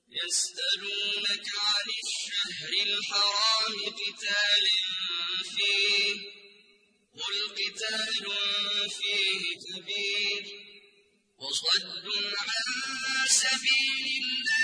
يسألونك عن الشهر الحرام قتال فيه قل قتال فيه كبير وصد عن سبيل الله